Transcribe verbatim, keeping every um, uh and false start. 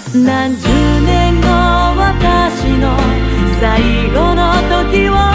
何十年後私の最後の時を